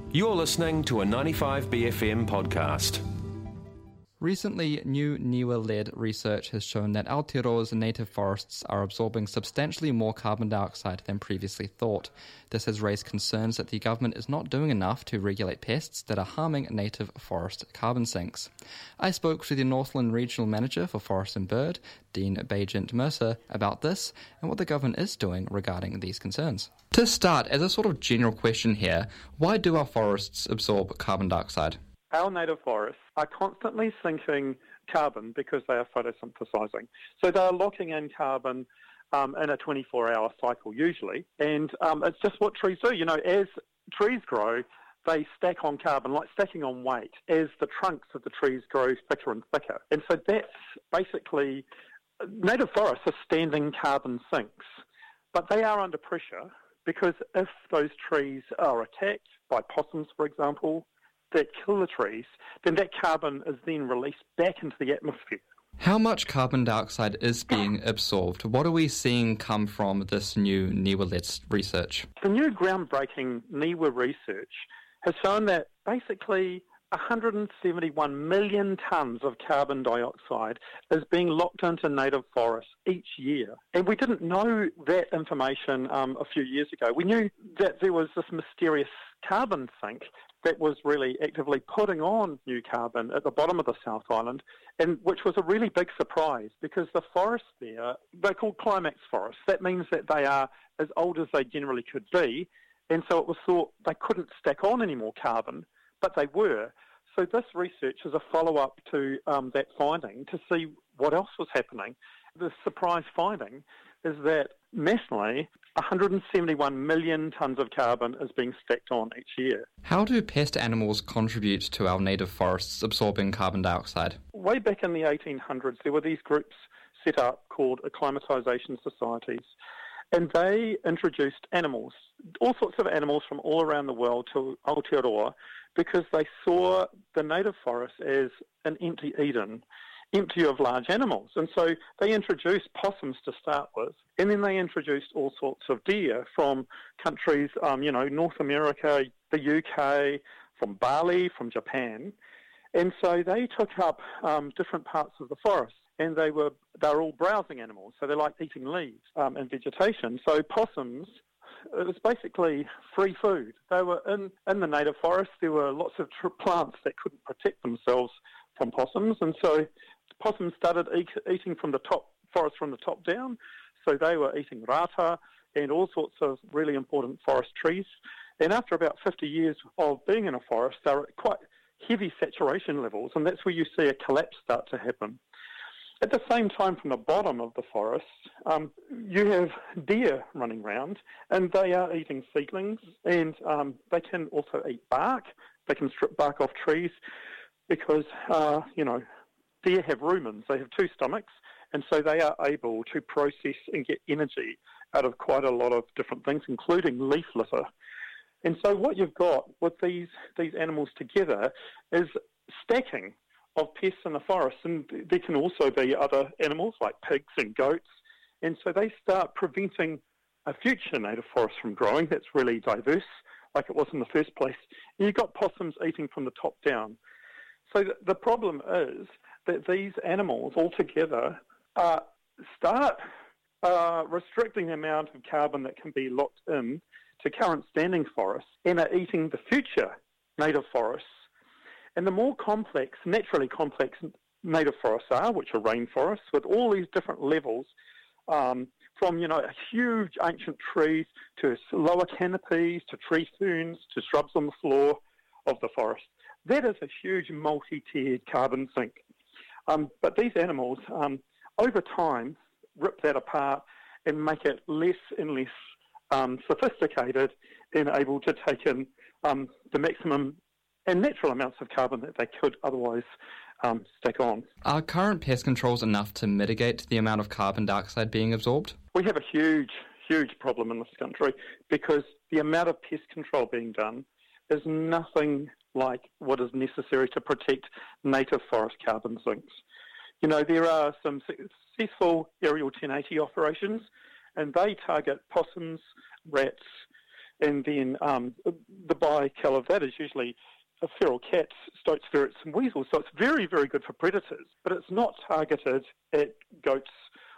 You're listening to a 95BFM podcast. Recently, new NIWA-led research has shown that Aotearoa's native forests are absorbing substantially more carbon dioxide than previously thought. This has raised concerns that the government is not doing enough to regulate pests that are harming native forest carbon sinks. I spoke to the Northland Regional Manager for Forest and Bird, Dean Bajent Mercer, about this and what the government is doing regarding these concerns. To start, as a sort of general question here, why do our forests absorb carbon dioxide? Our native forests are constantly sinking carbon because they are photosynthesizing. So they're locking in carbon in a 24-hour cycle usually. And it's just what trees do. You know, as trees grow, they stack on carbon, like stacking on weight, as the trunks of the trees grow thicker and thicker. And so that's basically, native forests are standing carbon sinks. But they are under pressure because if those trees are attacked by possums, for example, that kill the trees, then that carbon is then released back into the atmosphere. How much carbon dioxide is being absorbed? What are we seeing come from this new NIWA-led research? The new groundbreaking NIWA research has shown that basically 171 million tonnes of carbon dioxide is being locked into native forests each year. And we didn't know that information a few years ago. We knew that there was this mysterious carbon sink that was really actively putting on new carbon at the bottom of the South Island, and which was a really big surprise because the forests there, they're called climax forests. That means that they are as old as they generally could be, and so it was thought they couldn't stack on any more carbon, but they were. So this research is a follow-up to that finding to see what else was happening. The surprise finding is that nationally, 171 million tonnes of carbon is being stacked on each year. How do pest animals contribute to our native forests absorbing carbon dioxide? Way back in the 1800s, there were these groups set up called acclimatisation societies, and they introduced animals, all sorts of animals from all around the world to Aotearoa, because they saw the native forest as an empty Eden, empty of large animals. And so they introduced possums to start with, and then they introduced all sorts of deer from countries, North America, the UK, from Bali, from Japan. And so they took up different parts of the forest, and they're all browsing animals, so they like eating leaves and vegetation. So possums, it was basically free food. They were in the native forest. There were lots of plants that couldn't protect themselves from possums, and so possums started eating from the forest from the top down. So they were eating rata and all sorts of really important forest trees. And after about 50 years of being in a forest, they're at quite heavy saturation levels, and that's where you see a collapse start to happen. At the same time, from the bottom of the forest, you have deer running around, and they are eating seedlings, and they can also eat bark. They can strip bark off trees because, deer have rumens. They have two stomachs, and so they are able to process and get energy out of quite a lot of different things, including leaf litter. And so what you've got with these animals together is stacking of pests in the forest, and there can also be other animals like pigs and goats, and so they start preventing a future native forest from growing that's really diverse, like it was in the first place. And you've got possums eating from the top down. So the problem is that these animals altogether start restricting the amount of carbon that can be locked in to current standing forests and are eating the future native forests. And the more complex, naturally complex native forests are, which are rainforests, with all these different levels, from, a huge ancient trees to lower canopies, to tree ferns, to shrubs on the floor of the forest. That is a huge multi-tiered carbon sink. But these animals, over time, rip that apart and make it less and less sophisticated and able to take in the maximum and natural amounts of carbon that they could otherwise stack on. Are current pest controls enough to mitigate the amount of carbon dioxide being absorbed? We have a huge problem in this country because the amount of pest control being done is nothing like what is necessary to protect native forest carbon sinks. There are some successful aerial 1080 operations, and they target possums, rats, And then the bikill of that is usually feral cats, stoats, ferrets and weasels. So it's very, very good for predators, but it's not targeted at goats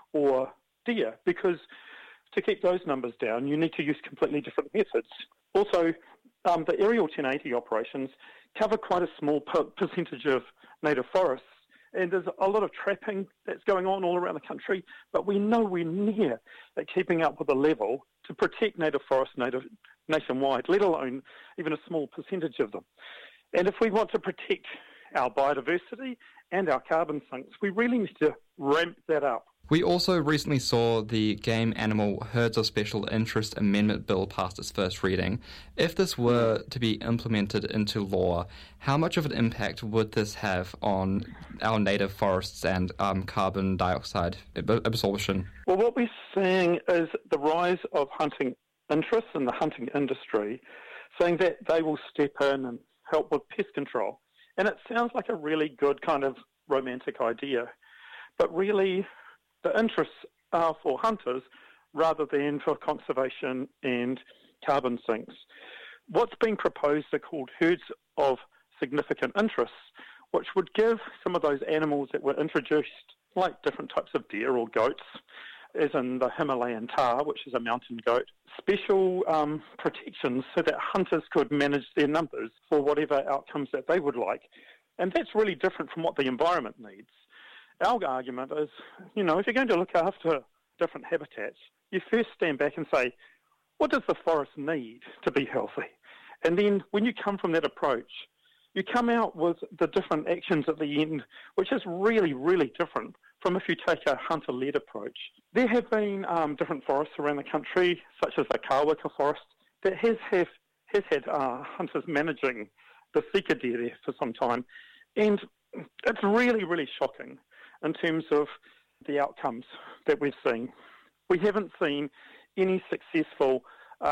or deer, because to keep those numbers down, you need to use completely different methods. Also, the aerial 1080 operations cover quite a small percentage of native forests, and there's a lot of trapping that's going on all around the country, but we're nowhere near at keeping up with the level to protect native forests nationwide, let alone even a small percentage of them. And if we want to protect our biodiversity and our carbon sinks, we really need to ramp that up. We also recently saw the Game Animal Herds of Special Interest Amendment Bill pass its first reading. If this were to be implemented into law, how much of an impact would this have on our native forests and carbon dioxide absorption? Well, what we're seeing is the rise of hunting interests in the hunting industry, saying that they will step in and help with pest control. And it sounds like a really good kind of romantic idea, but really the interests are for hunters rather than for conservation and carbon sinks. What's being proposed are called herds of significant interests, which would give some of those animals that were introduced, like different types of deer or goats, as in the Himalayan tahr, which is a mountain goat, special protections so that hunters could manage their numbers for whatever outcomes that they would like. And that's really different from what the environment needs. Our argument is, if you're going to look after different habitats, you first stand back and say, what does the forest need to be healthy? And then when you come from that approach, you come out with the different actions at the end, which is really, really different from if you take a hunter-led approach. There have been different forests around the country, such as the Kāwika forest, that has had hunters managing the sika deer there for some time. And it's really, really shocking in terms of the outcomes that we've seen. We haven't seen any successful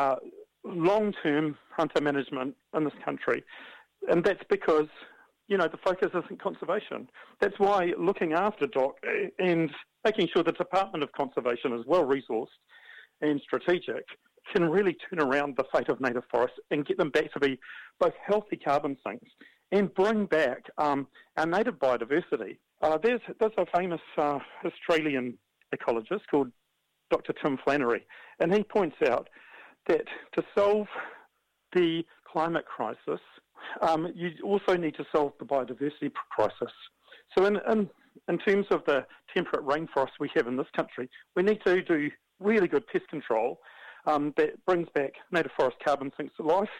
long-term hunter management in this country. And that's because, the focus isn't conservation. That's why looking after DOC and making sure the Department of Conservation is well-resourced and strategic can really turn around the fate of native forests and get them back to be both healthy carbon sinks and bring back our native biodiversity. There's a famous Australian ecologist called Dr. Tim Flannery, and he points out that to solve the climate crisis, you also need to solve the biodiversity crisis. So in terms of the temperate rainforests we have in this country, we need to do really good pest control that brings back native forest carbon sinks to life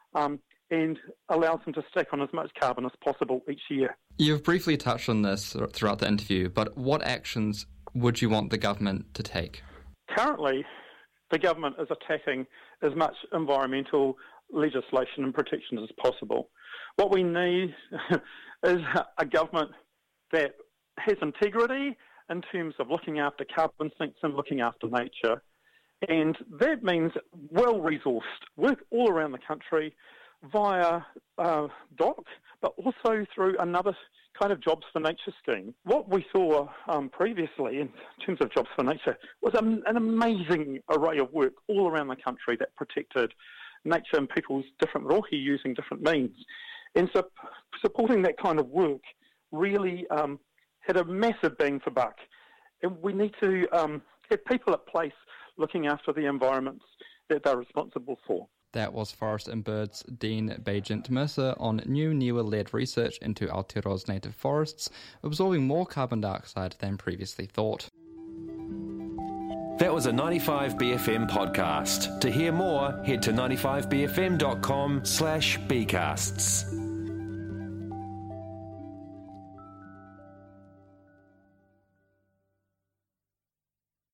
and allows them to stack on as much carbon as possible each year. You've briefly touched on this throughout the interview, but what actions would you want the government to take? Currently, the government is attacking as much environmental legislation and protection as possible. What we need is a government that has integrity in terms of looking after carbon sinks and looking after nature. And that means well-resourced work all around the country via DOC, but also through another kind of Jobs for Nature scheme. What we saw previously in terms of Jobs for Nature was an amazing array of work all around the country that protected nature and people's different rohi using different means. And so supporting that kind of work really had a massive bang for buck. And we need to have people at place looking after the environments that they're responsible for. That was Forest and Birds Dean Bajent Mercer on new NIWA-led research into Aotearoa's native forests, absorbing more carbon dioxide than previously thought. That was a 95BFM podcast. To hear more, head to 95bfm.com/bcasts.